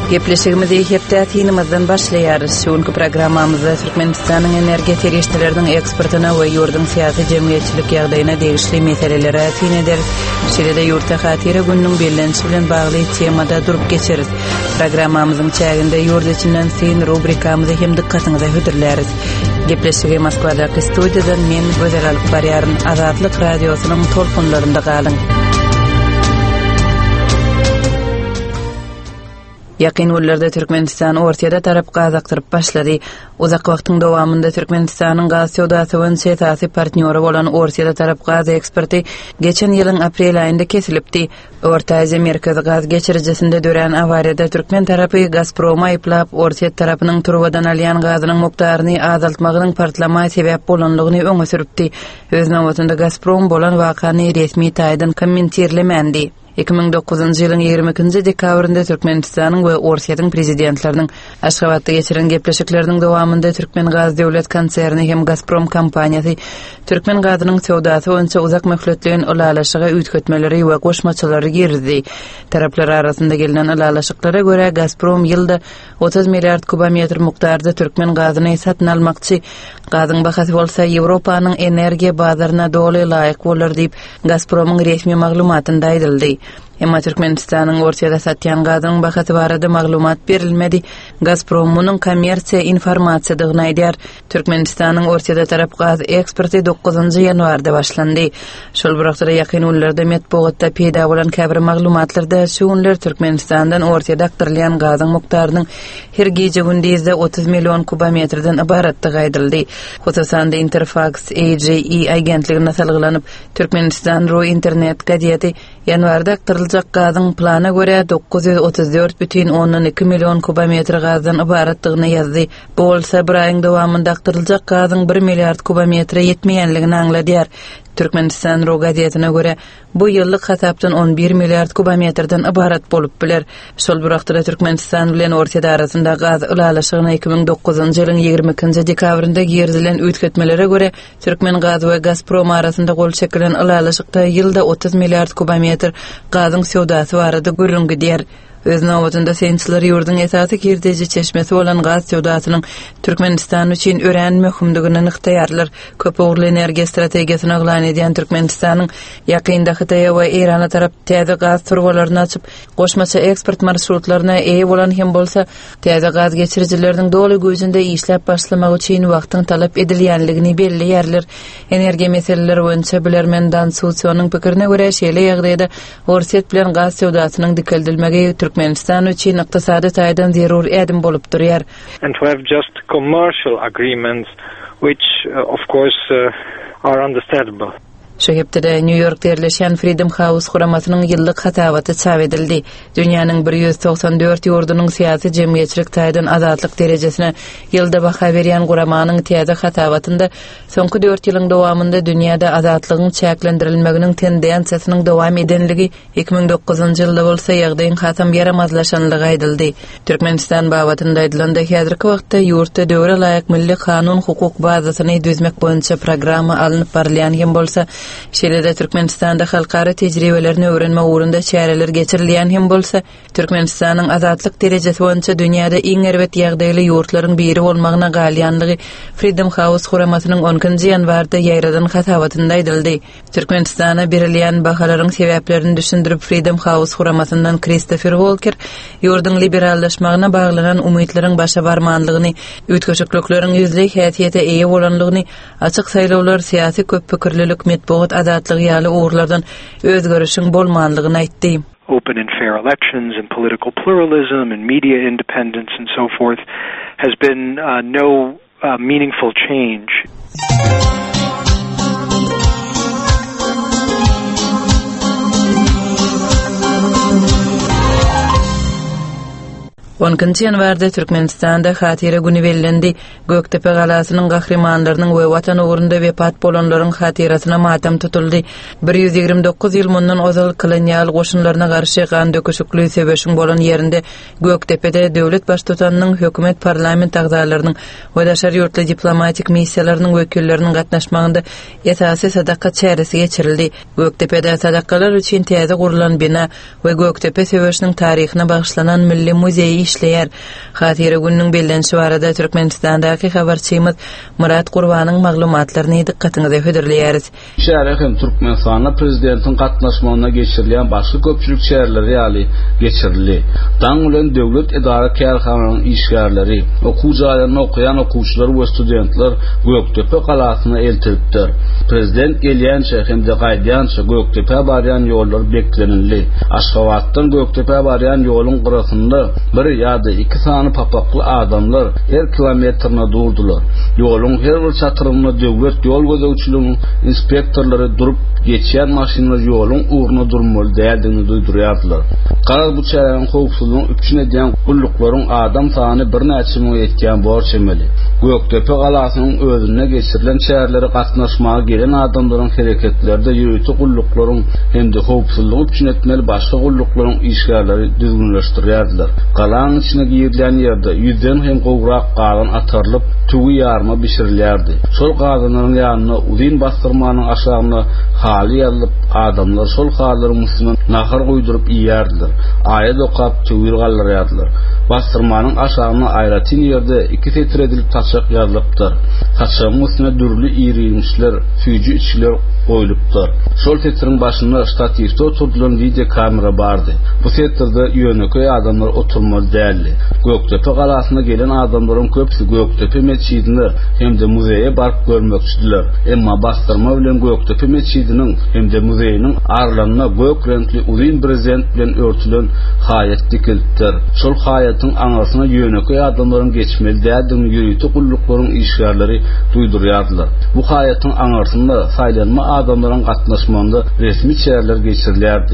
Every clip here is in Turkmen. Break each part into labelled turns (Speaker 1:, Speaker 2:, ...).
Speaker 1: Gepleşigimizi heptätinimizden başlaýarys. Şonky programmamyzda Türkmenistanyň energiýa terişleriniň eksportyna we ýurdun syýasy jemgyýetçilik ýagdaýyna degişli meselelere ätin eder. Şeýle-de ýurtda hatira günniň bellenşi bilen bagly temada durup geçeriz. Programmamyzyň çäginde ýurt içinden sen rubrikamyzy hem dikkatyňyza hödürläris. Gepleşigi Moskwadaky studiýadan men Gözel Alpbarýaryn Azatlyk radiosynyň tolkunlarynda galyň. Ýakyn wagtlarda Türkmenistan ortada tarap gazaktyryp başlady. Uzak wagtyň dowamında Türkmenistanyň gaz sowdasy we siyasy partnýory bolan ortada tarap gaz eksporty geçen ýylyň aprel aýynda kesilipdi. Orta Aziýa merkezi gaz geçiricisinde dören awariýada Türkmen tarapy Gazprom aýplap ortada tarapynyň turbadan alýan gazynyň mukdaryny azaltmagynyň partlama sebäp bolanlygyny öňe süripdi. Öz nowatynda Gazprom bolan wakany resmi taýdan kommentirlemendi. 2009-njy ýylyň 22-nji dekabrynda Türkmenistanyň we Orsiýatyň prezidentleriniň Aşgabatda geçiren gepleşikleriniň dowamında Türkmen Gaz döwlet konserni hem Gazprom kompaniýasy Türkmen gazynyň sowdasy boýunça uzak möhletligin ulalaşyga üýtgetmeleri we goşmaçylary girdi. Taraplar arasynda gelinen ulalaşyklara görä Gazprom ýylda 30 milliard kubometr mukdarda Türkmen gazyny satyn almakçy. Gazyň bahasy bolsa Ýewropanyň energiýa bazaryna doly laýyk bolar diýip Gazpromyň resmi maglumatynda aýdyldy. Emma Türkmenistanyň Orsiýada satýan gazynyň bahasy barada maglumat berilmedi. Gazprom munyň kommersiýa informasiýadygyny aýdýar. Türkmenistanyň Orsiýada tarap gaz eksporty 9-njy ýanwarda başlandy. Şol wagtda ýakyn ýyllarda metbuatda peýda bolan käbir maglumatlarda şunlar Türkmenistandan Orsiýada aktarylýan gazyň mukdarynyň her gece gündizde 30 million kubometrden ibaratdygy aýdyldy. Hususan da Interfax AGE agentligine salgylanyp Türkmenistan Ro internet gaziýeti ýanwarda aktaryljak gazyň plana görä 934,2 million kubometr gazdan ibaratdygyny ýazdy. Bu bolsa bir aýyň dowamında aktaryljak gazyň 1 milliard kubometre ýetmeýänligini aňladýar. Türkmenistan Ro gaziýetine görä bu ýyllyk hasapdan 11 milliard kubometrden ibarat bolup biler. Şol bir wagtda Türkmenistan bilen Orsiýa arasynda gaz ulalaşygyny 2009-njy ýylyň 22-nji dekabrynda girdilen üýtgetmelere görä Türkmen Gaz we Gazprom arasynda gol çekilen ulalaşykda ýylda 30 milliard kubometr gazyň sowdasy barada görüngüdýär. Öz nowatynda sençiler ýurdun esasy kirdeji çeşmesi bolan gaz sowdasynyň Türkmenistan üçin ören möhümdigini ykdyarlar. Köp ugly energiýa strategiýasyny aglan edýän Türkmenistanyň ýakynda Hytaýa we Irana tarap täze gaz turbalaryny açyp goşmaça eksport marşrutlaryna eýe bolan hem bolsa täze gaz geçirijileriniň doly göýünde işläp başlamak üçin wagtyň talap edilýänligini belliýärler. Energiýa meseleleri boýunça bilermenden Suusyonyň pikirine görä şeýle ýagdaýda Orsiýet bilen gaz sowdasynyň dikeldilmegi Türkmenistan üçin ykdysady taýdan zerur edim bolup durýar.
Speaker 2: And to have just commercial agreements which of course are understandable.
Speaker 1: Şu hepde New York'ta yerleşen Freedom House guramasynyň ýyllyk hatawaty çap edildi. Dünýäniň 194 ýurdunyň syýasy jemgyýetçilik taýdan azatlyk derejesine ýylda baha berýän guramanyň täze hatawatynda soňky 4 ýylyň dowamında dünýäde azatlygyň çäklendirilmeginiň tendensiýasynyň dowam edenligi 2009-njy ýylda bolsa ýagdaýyň hasam yaramazlaşanlygy aýdyldy. Türkmenistan bawatynda aýdylanda häzirki wagtda ýurtda döwre laýyk milli kanun hukuk bazasyny düzmek boýunça programma alınıp barylýan hem bolsa şeýle-de Türkmenistanda halkara tejribelerini öwrenme ugrunda çäreler geçirilýän hem bolsa Türkmenistanyň azatlyk derejesi boýunça dünýäde iň erbet ýagdaýly ýurtlaryň biri bolmagyna galýanlygy Freedom House guramasynyň 10-njy ýanwarda ýaýradan hasawatynda aýdyldy. Türkmenistana berilýän bahalaryň sebäplerini düşündirip Freedom House guramasyndan Christopher Walker ýurdun liberallaşmagyna baglanan umytlaryň başa barmanlygyny, üýtgeçikleriň ýüzlik häsiýete eýe bolanlygyny, açyk saýlawlar, syýasy köppikirlilik metbuat adatlygy ýaly uğurlardan özgörüşiň bolmanlygyny aýtdy.
Speaker 2: Open and fair elections and political pluralism and media independence and so forth has been no meaningful change. 10-njy ýanwarda Türkmenistanda hatira güni bellendi. Göktepe galasynyň gahrymanylarynyň we watan ugrunda wepat bolanlaryň hatirasyna matam tutuldy. 129 ýyl mundan ozal kolonial goşunlaryna garşy gan döküşikli sebäşiň bolan ýerinde Göktepede döwlet baş tutanynyň hökümet parlament agzalarynyň we daşary ýurtly diplomatik missiýalarynyň wekilleriniň gatnaşmagynda esasy sadaka çäresi geçirildi. Göktepede sadakalar üçin täze gurulan bina we Göktepe sebäşiniň taryhyna bagyşlanan milli muzeý
Speaker 1: işleýär. Hatire gününiň bellenşi barada Türkmenistandaky habarçymyz Murat Gurbanyň maglumatlaryny dikkatiňize höderleýäris.
Speaker 3: Şäher hem Türkmenistanda prezidentiň gatnaşmagyna geçirilen başga köpçülik şäherleri ýaly geçirildi. Daň bilen döwlet edara kärhananyň işgärleri, okuwjalarynda okuyan okuwçylar we studentler Göktepe galasyna eltiripdir. Prezident gelýänçe hem de gaýdýança Göktepe barýan ýollar beklenildi. Aşgabatdan Göktepe barýan ýoluň gyrasynda bir ýa-da iki sany papakly adamlar her kilometrine durdular. Ýoluň her bir çatyrynda döwlet ýol gözegçiligiň inspektorlary durup geçýän maşynalar ýoluň uğruna durmaly däldigini duýdurýardylar. Garaz bu çäreň howpsuzlygyny üçin edýän gulluklaryň adam sany bir näçe ming etken borç emeli. Göktepe galasynyň özüne geçirilen şäherlere gatnaşmaga gelen adamlaryň hereketlerinde ýürüti gulluklaryň hem de howpsuzlygy üçin etmeli başga gulluklaryň işgärleri düzgünleşdirýärdiler. Galaň içine girilen ýerde ýüzden hem gowrak galan atarlyp tugy ýarma bişirilýärdi. Şol galanlaryň ýanyna uzyn bastyrmanyň aşagyna haly ýalyp adamlar şol halary musynyň nahar goýdurup ýýärdiler. Aýat okap tugy gallarýardylar. Bastırmanın aşağına ayratin yerde iki tetir edilip taşak yazılıptır. Taşağın üstüne dürlü iğrilmişler, füyücü içkiler koyuluptır. Şol tetirin başında statifte oturdulan video kamera vardı. Bu tetirde yönököy adamlar oturmalı değerli. Göktepe galasına gelen adamların köpüsü Göktepe meçidini hem de muzeye barıp görmekçidiler. Emma bastırma bilen Göktepe meçidinin hem de muzeyinin arlanına gök renkli uzun brezent bilen örtülen hayat dikiliptir. Şol hayatın anasına yönököy adamların geçmeli değerdiğini yürütü kullukların işgärleri duydurýardylar. Bu hayatın anasında saylanma adamların gatnaşmanda resmi çäherler geçirilýärdi.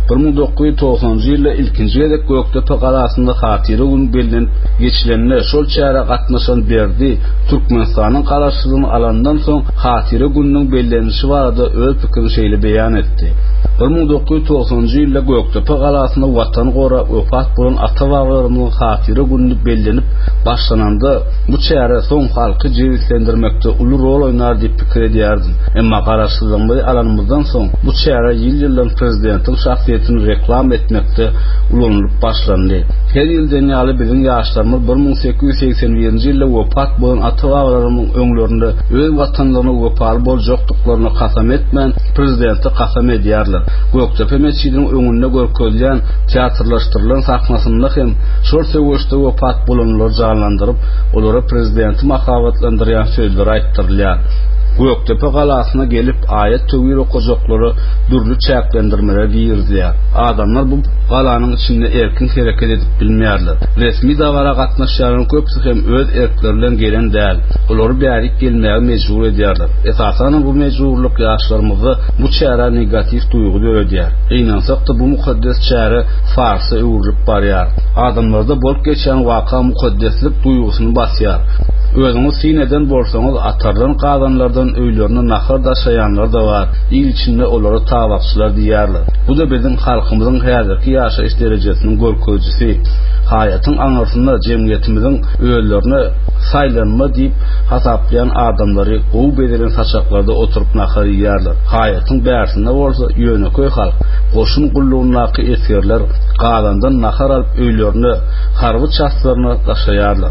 Speaker 3: 1990-njy ýylda ilkinji gedek Göktepe galasynda hatire gün belden geçilenler şol çähere gatnaşan berdi. Türkmenistanyň garaşsyzyny alandan soň hatire gününiň bellenişi barada öz pikirini şeýle beýan etdi. 1990-njy ýylda Göktepe galasyna watan gora öpat bolan ata-babalarymyň hatire günü bellenip başlananda bu çähere soň halky jewitlendirmekde uly rol oynar diýip pikir edýärdim. Emma garaşsyzlygy alanymyzdan soň bu çähere ýyl-ýyldan prezidentiň şahsiýetini reklam etmekde ulanyp başlandy. Her ýyl dünýäli biziň ýaşlarymyz 1881-nji ýylda wefat bolan ata-babalarymyň öňlerinde öz watanlaryna wefat boljokdyklaryna kasam etmän prezidenti kasam edýärler. Göktepe meçidiniň öňünde görkezlen teatrlaşdyrylan sahnasynda hem şol seweşde wefat bolanlar janlandyryp olara prezidenti makabatlandyrýan sözler aýtdyrylýar. Göktepe galasyna gelip ayet tövür okujoklary dürlü çäklendirmeler ýerdiler. Adamlar bu galanyň içinde erkin hereket edip bilmeýärler. Resmi dawara gatnaşýan köpüsi hem öz erklerden gelen däl. Olary bärik gelmäge mejbur edýärler. Esasan bu mejburlyk ýaşlarymyzy bu çäre negativ duýgu döredýär. Eýnansaq da bu mukaddes çäre farsy öwrülip barýar. Adamlarda bolup geçen waka mukaddeslik duýgusyny basýar. Özüňiz sineden bolsaňyz atardan gadanlardan öýlerine nahar daşayanlar da var. İl içinde olary tabakçylar diýärler. Bu da bizim halkymyzyň häzirki ýaşaýyş derejesiniň görkezjisi. Hayatyň aňarsynda jemgyýetimiziň öýlerine saylanma diýip hasaplayan adamlary gowy bedelen saçaklarda oturup nahar ýýärler. Hayatyň bärsinde bolsa ýönököy halk goşun gullugynaky esirler gadandan nahar alyp öýlerine harby çaslaryna daşaýarlar.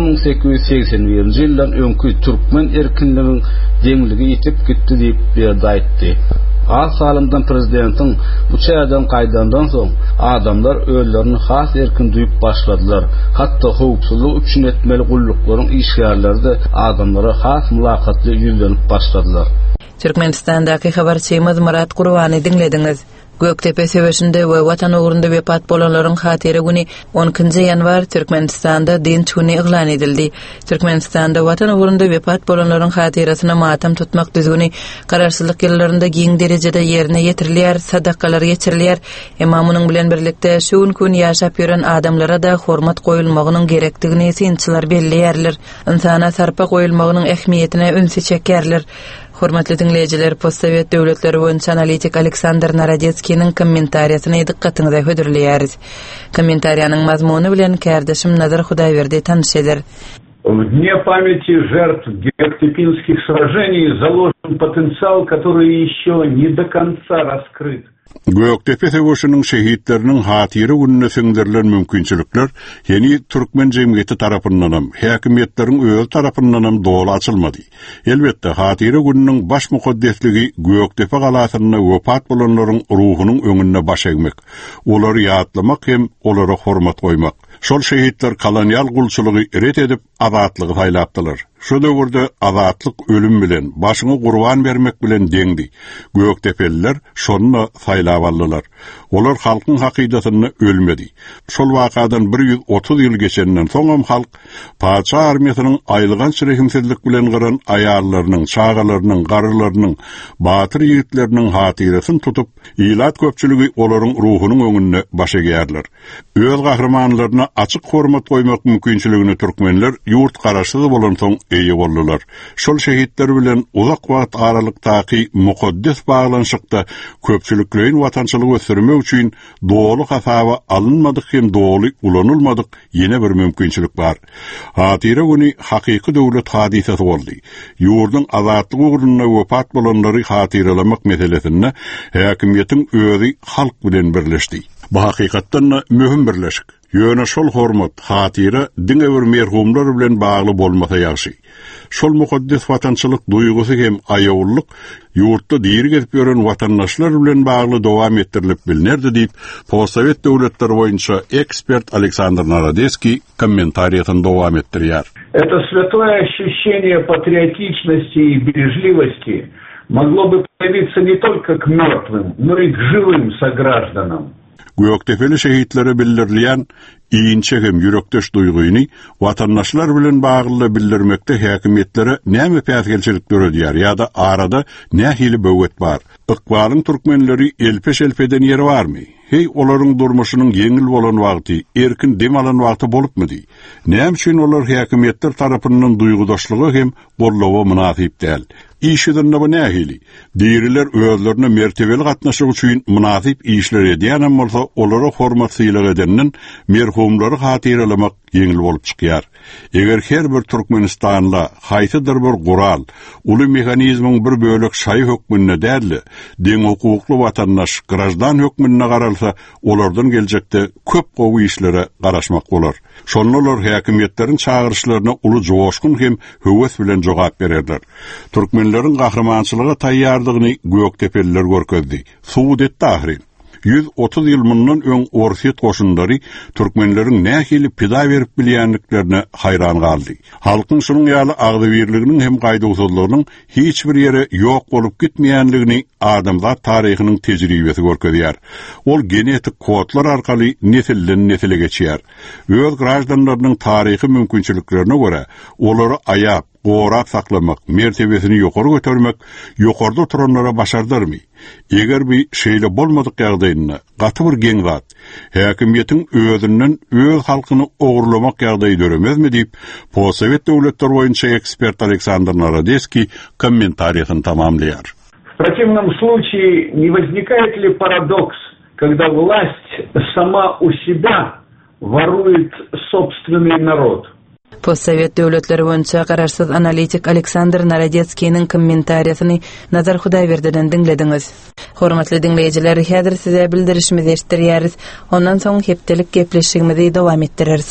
Speaker 3: 1881-nji ýyldan öňkü türkmen erkinliginiň deňligi ýetip gitdi diýip berdi aýtdy. Az salymdan prezidentiň bu çäherden gaýdandan soň adamlar öýlerini has erkin duýup başladylar. Hatda howpsuzlyk üçin etmeli gulluklaryň işgärlerde adamlara has mülakatly ýüzlenip başladylar.
Speaker 1: Türkmenistandaky habarçymyz Murat Gurbany dinlediňiz. Göktepe seweşinde we watan ugrunda wepat bolanlaryň hatire güni 10-njy ýanwar Türkmenistanda din güni iglan edildi. Türkmenistanda watan ugrunda wepat bolanlaryň hatirasyna matam tutmak düzgüni kararsyzlyk ýyllarynda giň derejede ýerine ýetirilýär, sadakalar geçirilýär. Emma munyň bilen birlikde şu gün ýaşap ýören adamlara da hormat goýulmagynyň gerekdigini synçylar belleýärler. Insana sarpa goýulmagynyň ähmiýetine ünsi çekýärler. Hormatly dinleyijiler, postsovet döwletleri boýunça analitik Aleksandr Narodetskiň kommentariýasyny dikkatiňize höderleýäris. Kommentariýanyň mazmuny bilen kärdeşim Nazar Hudaýberdi tanış eder.
Speaker 4: В Дне памяти жертв Гектепинских сражений заложен потенциал, который еще не до конца раскрыт.
Speaker 5: Göktepe Savaşı'nın şehitlerinin hatiri gününe singdirilen mümkünçülükler yeni Türkmen cemiyeti tarafındanam, hakimiyetlerin öz tarafındanam doğru açılmadı. Elbette hatiri gününün baş mukaddesliği Göktepe galasına vefat bolanların ruhunun önüne baş egmek, onları yadlamak hem onlara hormat koymak. Şol şehitler kolonyal gulçuluğu ret edip azatlığı saylaptılar. Şu döwürde azatlyk ölüm bilen, başyny gurban bermek bilen deňdi. Göktepeliler şonu saylap aldylar. Olar halkyň hakydatyny ölmedi. Şol wakadan 130 ýyl geçenden soňam halk paça armiýasynyň aýlygan şerehimsizlik bilen garan aýallarynyň, çağalarynyň, garrylarynyň, batyr ýigitleriniň hatyrasyny tutup, ilat köpçüligi olaryň ruhunyň öňünde baş egýärler. Öz gahrmanlaryna açyk hormat goýmak mümkinçiligini türkmenler ýurt garaşsyz bolan soň eýe boldular. Şol şehitler bilen uzak wagt aralykdaky mukaddes baglanşykda köpçüliklerin watançylygy ösürmek üçin doğru hasaba alınmadyk hem doğru ulanylmadyk ýene bir mümkinçilik bar. Hatira güni hakyky döwlet hadisesi boldy. Ýurdun azatlygy ugruna wefat bolanlary hatyralamak meselesinde hakimiýetiň özi halk bilen birleşdi. Bu hakykatdan mühim birleşik. Ýöne şol hormat, hatyra diňe bir merhumlar bilen bagly bolmasa ýaşy. Şol mukaddes watançylyk duýgusy hem aýawullyk ýurtda diýeri gezip ýören watandaşlar bilen bagly dowam etdirilip bilnerdi diýip Possovet döwletleri boýunça ekspert Aleksandr Narodецкий комментариясын дowam etdirýär.
Speaker 4: Это святое ощущение патриотичности и бережливости могло бы появиться не только к мертвым, но и к живым согражданам.
Speaker 5: Göktepeli şehitleri bildirleyen iýinçe hem ýürekdeş duýguny watandaşlar bilen bagly bildirmekde häkimetlere näme päsgelçilik görýär ýa-da arada nähili böwet bar. Ykbalyň türkmenleri elpeş-elpeden ýeri barmy? Hey, olaryň durmuşynyň ýeňil bolan wagty, erkin dem alan wagty bolupmydy? Näme üçin olar häkimetler tarapyndan duýgudaşlygy hem bollawa münasip däl? İşidinne bu nähili? Diýriler özlerine mertebeli gatnaşyk üçin münasip işler edýän bolsa, olara hormat syýlyk edenden merhumlary hatyralamak ýeňil bolup çykýar. Eger her bir Türkmenistanla haýsydyr bir gural, uly mehanizmiň bir bölek şaý hökmüne däli, deň hukukly watandaş grajdan hökmüne garalsa, olardan geljekde köp gowy işlere garaşmak bolar. Şonlar häkimetleriň çağırışlaryna uly joşkun hem höwes bilen jogap bererler. Türkmenleriň gahrmançylyga taýýardygyny Göktepeliler görkezdi. Suudet Tahrin 130 ýyl mundan öň Orset goşundary türkmenleriň nähili pida berip bilýänliklerine hayran galdy. Halkyň şunyň ýaly agdybirliginiň hem gaýdagsyzlygynyň hiç bir ýere ýok bolup gitmeýänligini adamzat taryhynyň tejribesi görkezýär. Ol genetik kodlar arkaly nesilden nesile geçýär. Öz grajdanlarynyň taryhy mümkinçiliklerine görä olary aýap, gorap saklamak, mertebesini ýokary götürmek, ýokarda oturanlara başardyrmy? Eger bir şeýle bolmadyk ýagdaýynda, gaty bir geň zat, häkimetin özünden öz halkyny ogurlamak ýagdaýy döremezmi diýip, Possovet döwletleri boýunça ekspert Aleksandr Narodецкий комментариясын tamamlaýar.
Speaker 4: В противном случае не возникает ли парадокс, когда власть сама у себя ворует собственный народ?
Speaker 1: Possovet döwletleri boýunça gararsyz analitik Aleksandr Narodецкийниň kommentariýasyny Nazar Hudaýberdiňden diňlediňiz. Hormatly dinleýijiler, häzir size bildirişimizi eşitdirýäris. Ondan soň hepdelik gepleşigimizi dowam etdireriz.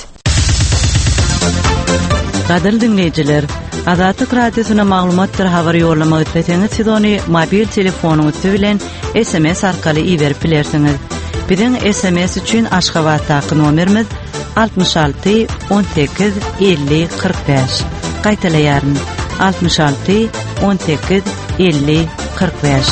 Speaker 2: Gadyr dinleýijiler, Azatlyk radiosyna maglumatlar habar ýollamak etseňiz, siz ony mobil telefonuňyz bilen SMS arkaly iýerip bilersiňiz. Biziň SMS üçin Aşgabatdaky nomerimiz 66 18 50 45. Gaýtalaýaryn 66 18 50 45.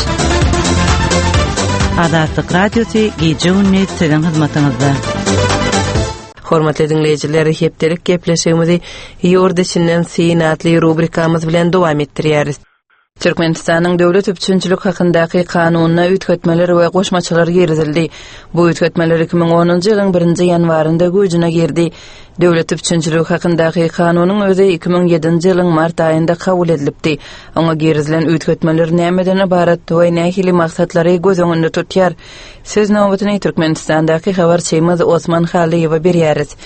Speaker 2: Azatlyk radiosy gece günni sizin hyzmatyňyzda.
Speaker 1: Hormatly dinleýijiler, hepdelik gepleşigimizi ýurdaşynyň synatly rubrikamyz bilen dowam etdirýäris. Türkmenistanyň döwlet üçinçilik hakyndaky kanunyna ütgetmeler we goşmaçylar girizildi. Bu ütgetmeler 2010-njy ýylyň 1-nji ýanwarynda güýjüne girdi. Döwlet üçinçilik hakyndaky kanunyň özi 2007-nji ýylyň mart aýynda kabul edilipdi. Oňa girizilen ütgetmeler nämeden ibarat we nähili maksatlary göz öňünde tutýar. Söz nowbatyny Türkmenistandaky habarçymyz Osman Haliýew berýäris.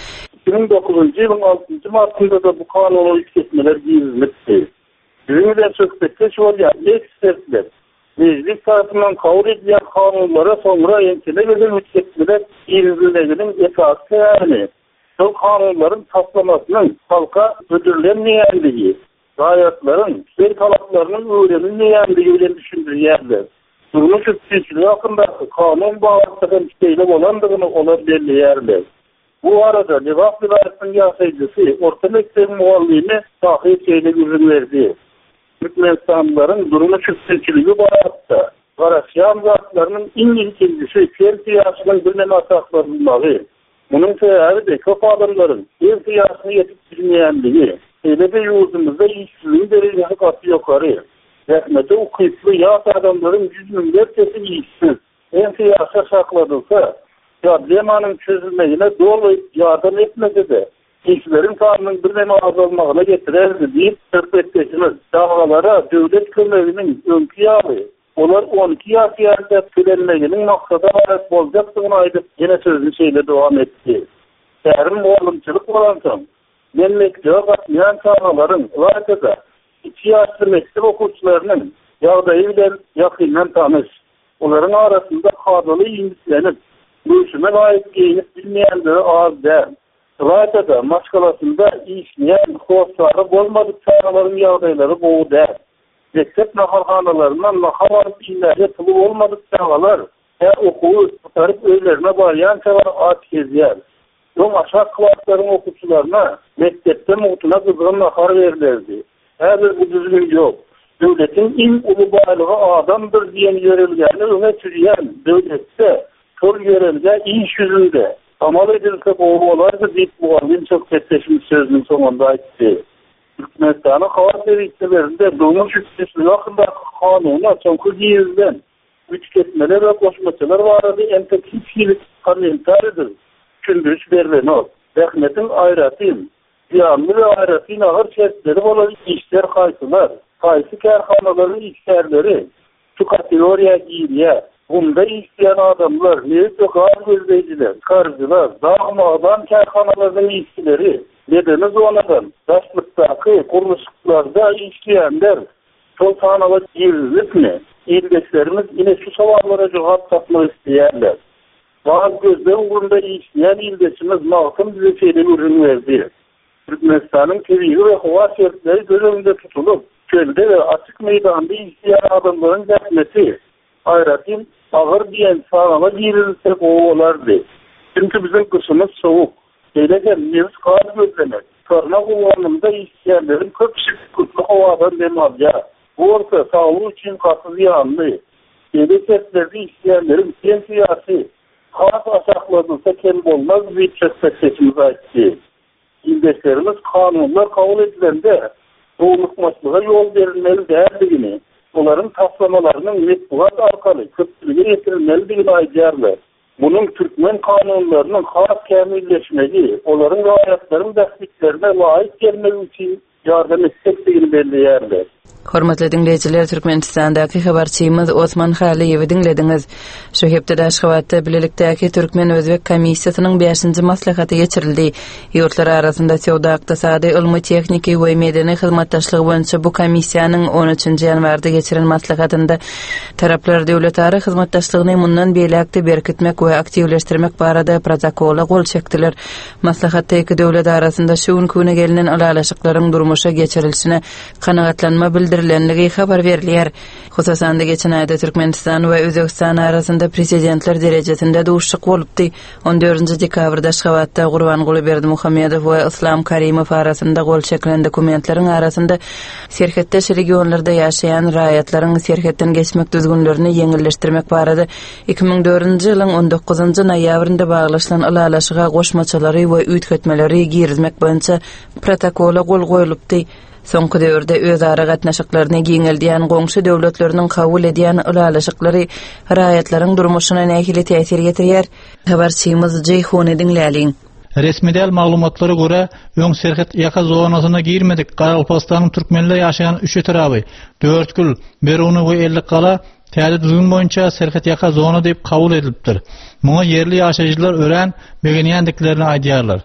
Speaker 6: 2009 yılın 6. Mart'ında da bu kanunu yükseltmeler giyirilmişti. Bizimle söhbette şu oluyor, ekspertler, meclis tarafından kabul edilen kanunlara sonra entele göre yükseltmeler giyirilmelerin esası yani. Bu kanunların taslamasının halka ödüllenmeyenliği, gayetlerin, sel talaplarının öğrenilmeyenliğiyle düşündürüyorlar. Durmuş üstünçülüğü hakkında kanun bağımsızlığın isteğiyle olandığını ona belirlerler. Bu arada Livak Vilayetinin yasayıcısı orta mektep muallimi sahip şeyle ürün verdi. Türkmenistanlıların durmuş üstünçülüğü bağımsızlığı, Qarasyan zatlarının en ilkincisi kel siyasının bilmem asaklanılmağı. Bunun sebebi de çok adamların kel siyasını yetip bilmeyenliği. Öyle de yurdumuzda işsizliğin derecesi katı yukarı. Rahmeti ukuyuplu yağ adamların 100 milletçesi işsiz. En siyasa sakladılsa, problemanın çözülmeyine doğru yardım etmedi de, işçilerin kanunun bir nema azalmağına getirerdi deyip, sırpetteşiniz davalara devlet kömevinin önkü yağı. Onlar 12 yağ siyaset tülenmeginin maksada varet bolacaktığını aydıp yine sözün şeyle devam etti. Eğerim oğlumçılık olansam, memlekteye katlayan çağaların varkada, 2 yaşlı mektep okuyucularının yağdayıyla yakından tanış. Onların arasında kadını indislenip, görüşüme layık giyinip bilmeyenleri az der. Varkada maşkalasında işleyen kovsarı olmadık çağaların yağdayları boğu der. Mektep naharhanalarından nahavarıp inlerce tılı olmadık çağalar, okuğu tutarıp öylerine bağlayan çağalar at geziyer. Son aşağı klasların okuyucularına mektepte muhtuna kızgın nahar verirlerdi. Eğer bu düzgün yok. Devletin en ulu baylığı adamdır diyen yörelgeni öne sürüyen devlette sol yörelge iş yüzünde amal edilse olardı deyip bu alim çok ketleşmiş sözünün sonunda etti. Türkmenistan'ın hava verikçelerinde durmuş üstesinin hakkında kanuna çok giyizden üçketmeler ve koşmaçalar vardı. Entekli fiilik parlamentarıdır. Kündüz verilen o. Rahmetin ayratın, ziyanlı ve ayratın ağır şertleri olan işler kaytılar. Kaysı kerhanaların işlerleri şu kategoriya giyiliyor. Bunda isteyen adamlar, neyse gaz gözleyiciler, karıcılar, dağmağdan kerhanaların işçileri, nedeni zonadan, taşlıktaki kuruluşluklarda işleyenler, çok sanalı girilip mi? İldeşlerimiz yine şu savarlara cevap tapmak isteyenler. Bazı gözler uğrunda işleyen ildeşimiz malkım bize şeyle ürün verdi. Türkmenistan'ın teviği ve hava şertleri göz önünde tutulup, çölde ve açık meydanda işleyen adamların zahmeti, ayratın ağır diyen sağlama girilsek o olardı. Çünkü bizim kışımız soğuk. Öylece biz kar gözlemek. Karna kullanımda işleyenlerin çok şık kutlu havadan demalya. Bu orta sağlığı için katı ziyanlı. Devletlerde işleyenlerin en siyasi has aşakladıysa kem olmaz bir çözsek aitti. İldeşlerimiz kanunlar kabul edilende doğrulukmaçlığa yol verilmeli değerliğini, onların taslamalarının metbuat arkalı köprülüğe getirilmeliğini aydıyarlar. Bunun Türkmen kanunlarının has kemilleşmeli, onların gayetlerin desteklerine layık gelmeli için yardım etsekliğini belliyerler.
Speaker 1: Hormatly dinleyijiler, Türkmenistandaky habarçymyz Osman Haliýewi dinlediniz. Şu hepde Aşgabatda bilelikdäki Türkmen Özbek komissiýasynyň 5-nji maslahaty geçirildi. Ýurtlar arasynda sowda, ykdysady, ilmi, tekniki we medeni hyzmatdaşlygy boýunça bu komissiýanyň 13-nji ýanwarda geçirilen maslahatynda taraplar döwlet ara hyzmatdaşlygyny mundan beýlekde berkitmek we aktiwleşdirmek barada protokola gol çekdiler. Maslahatda iki döwlet arasynda şu günküne gelinen alalaşyklaryň durmuşa geçirilişine kanagatlanma bildirilendigi habar berilýär. Hususan da geçen aýda Türkmenistan we Özbegistan arasynda prezidentler derejesinde duşyk bolupdy. 14 dekabrda Aşgabatda Gurbanguly Berdimuhammedow we Islam Karimow arasynda gol çekilen dokumentleriň arasynda serhetdeş regionlarda ýaşaýan raýatlaryň serhetden geçmek düzgünlerini ýeňilleşdirmek barada 2004-nji ýylyň 19-njy noýabrynda baglaşylan alalaşyga goşmaçalary we üýtgetmeleri girizmek boýunça protokola gol goýulupdy. Soňky döwürde özara gatnaşyklaryny giňeldiýän goňşy döwletleriniň kabul edýän alalaşyklary raýatlaryň durmuşyna nähili täsir getirýär. Habarçymyz Jeyhun dinläliň.
Speaker 7: Resmidel maglumatlara göre öň serhet ýaka zonasyna girmedik. Garalpastanyň türkmenler ýaşaýan 3 etraby 4 gül Beruny we 50 gala täze düzgün boýunça serhet ýaka zona diýip kabul edilipdir. Muňa yerli ýaşaýjylar ören begenýändiklerini aýdýarlar.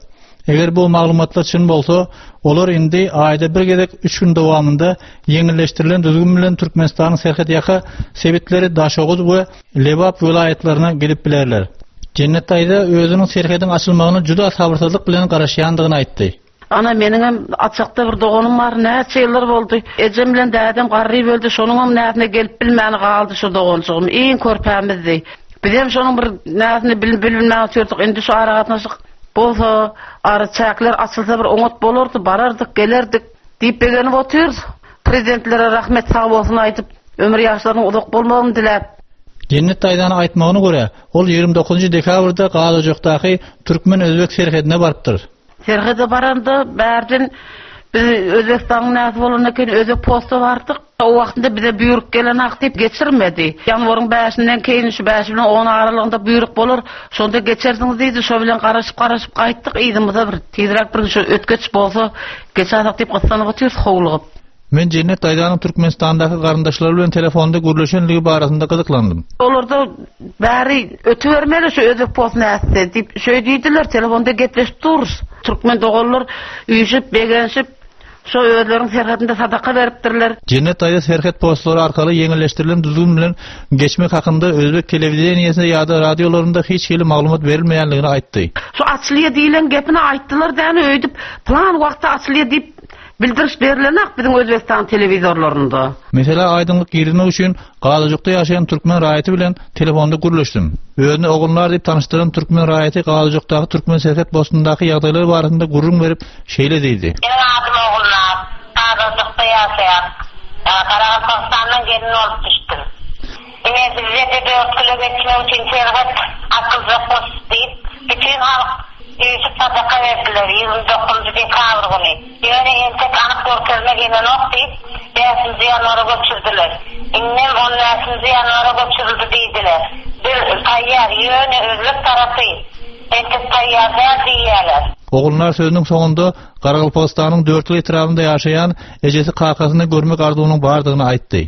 Speaker 7: Eger bu maglumatlar çyn bolsa, olar indi aýda bir gezek 3 gün dowamında ýeňilleşdirilen düzgün bilen Türkmenistanyň serhat ýaka sebitleri Daşoğuz we Lebap vilayetlerine gelip bilerler. Cennet aýda özüniň serhatynyň açylmagyny juda sabırsızlyk bilen garaşýandygyny aýtdy.
Speaker 2: Ana mening hem açykda bir dogonum bar, näçe ýyllar boldy. Ejem bilen dädem garry böldi, şonuň hem näsine gelip bilmäni galdy şu dogonçugym. Iň körpämizdi. Biz hem şonuň bir näsine bilmäni türdik. Indi şu aragatnaşyk bolsa, ara çäkler açylsa bir oňat bolardy, barardyk, gelerdik diýip begenip oturýar. Prezidentlere rahmet sag bolsun aýtyp, ömür ýaşlarynyň uzak bolmagyny dilep.
Speaker 7: Cennet aýdany aýtmagyna görä, ol 29 dekabrda Galyjokdaky Türkmen Özbek serhetine barypdyr.
Speaker 2: Serhede baranda bärdin biz Özbekistanyň näse bolanyken özek posta bardyk. O wagtynda bize büýrük gelen ak diýip geçirmedi. Ýanwaryň 5-inden keyin şu 5 bilen 10 aralygynda büýrük bolar. Şonda geçerdiňiz diýdi. Şo bilen garaşyp gaýtdyk. Ýygymyza bir tezrek bir şu ötgeç bolsa geçerdik diýip gysanyp otyr howlugyp.
Speaker 7: Men Cennet aýdanyň Türkmenistandaky garandaşlar bilen telefonda görleşenligi barasynda gyzyklandym.
Speaker 2: Olarda bäri ötübermeli şu özek post näse diýip şöý diýdiler, telefonda gepleşip dururuz. Türkmen dogallar üýüşip, begenşip şu özleriň serhatynda sadaka beripdirler.
Speaker 7: Cennet aýda serhat postlary arkaly ýeňilleşdirilen düzgün bilen geçmek hakynda Özbek telewiziýasynda ýa-da radiolarynda hiç hili maglumat berilmeýänligini aýtdy.
Speaker 2: Şu açylýa diýilen gepini aýtdylar däni öýdüp plan wagtda açylýa diýip bildiriş berilenak bizim Özbekistan televizorlarında.
Speaker 7: Mesela aydınlık girine üçün Galyjokda yaşayan Türkmen raýaty bilen telefonda gürleşdim. Özüni oğullar diýip tanıştyran Türkmen raýaty Galyjokdaky Türkmen serhat postundaky ýagdaýlar barasynda gurrun berip şeýle diýdi.
Speaker 8: Benim adım oğullar, Galyjokda ýaşaýar. Karakalpastandan gelin olup düşdüm. Ine bizde de 4 kilo geçmek üçin serhat akyllyk post diýip bütün halk Yüzük sadaka verdiler, 29. dekabrını. Yani entek anıp görkezme gelen okti, besinci yanlara göçürdüler. İnnem onun besinci yanlara göçürüldü deydiler. Bir tayyar, yönü özlük tarafı, entek tayyar verdi yiyeler.
Speaker 7: Oğullar sözünün sonunda Karakalpakistanyň 4 yıl etrafında yaşayan ejesi kakasyny görmek arzuwynyň bardygyny aýtdy.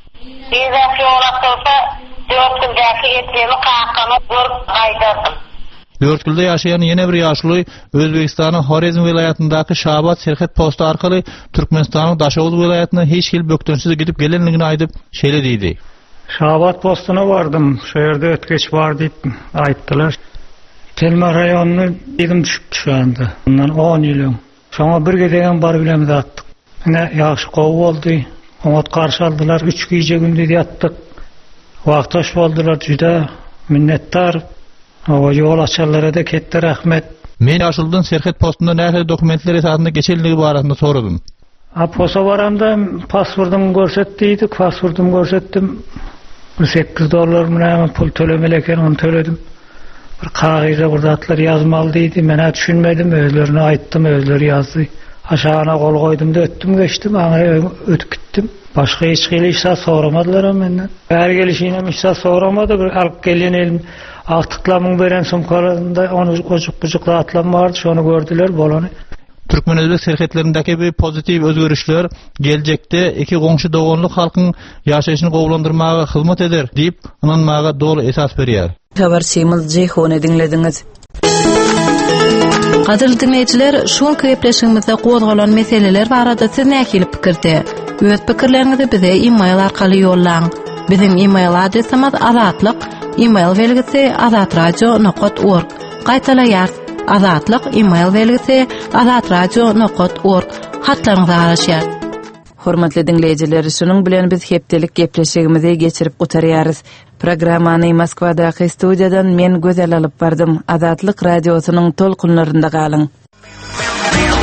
Speaker 8: Bizäki oğlak bolsa 4 yıldaky etemi kakany görüp gaýdardım.
Speaker 7: 4 ýylda ýaşaýan ýene bir ýaşly Özbekistanyň Horezm vilayatynyňdaky Şabat serhat postu arkaly Türkmenistanyň Daşoğuz vilayatyna hiç hil bökdönsiz gidip gelenligini aýdyp şeýle diýdi.
Speaker 9: Şabat postuna bardım. Şu ýerde ötgeç bar diýip aýtdylar. Telma raýonyny edim düşüp şu anda. Ondan 10 ýyl. Şoňa bir gedegen bar bilen atdyk. Ene ýaşy gowy boldy. Oňat garşy aldylar. 3 gece gündüz ýatdyk. Wagtaş boldylar, juda minnettar. O yol açarlara da ketdi rahmet.
Speaker 7: Men ýaşyldyn serhat postunda näme dokumentler esasında geçerligi barasynda soradım.
Speaker 9: Posta baramda pasportumy görsetdi, pasportumy görsetdim. $8 bilen pul tölemeleken onu töledim. Bir kağıza burada atlar yazmaly diýdi. Men düşünmedim, özlerine aýtdym, özleri ýazdy. Aşağına kol koydum da öttüm geçtim, ötüp gittim. Başka hiç gelişse soramadılar menden. Her gelişine işe soramadı. Alıp gelen elim altıklamın veren sumkalarında onu kucukla atlam vardı. Şunu gördüler bolany.
Speaker 7: Türkmen Özbek serhetlerindeki bir pozitiv özgörüşler gelecekte iki goňşy dogonluk halkyň ýaşaýyşyny gowlandyrmaga hyzmat eder diýip inanmaga dolu esas berýär.
Speaker 1: Habar Semil Ceyhony dinlediňiz.
Speaker 10: Gaderli dinleyijiler, şol köpleşigimizde gozgalan meseleler barada siz nähili pikirde? Öz pikirlerinizi bize e-mail arkaly ýollaň. Bizim e-mail adresimiz azatlyk, e-mail belgisi azatradio.org. Gaýtaýar, azatlyk e-mail belgisi azatradio.org. Hatlaryňyzy araşýar.
Speaker 1: Hormatly dinleyijiler, şunuň bilen biz hepdelik gepleşigimizi geçirip gutarýarys. Programmany Moskwadaky studiýadan men gözel alyp bardym. Azatlyk radiosynyň tolkunlarynda galyň.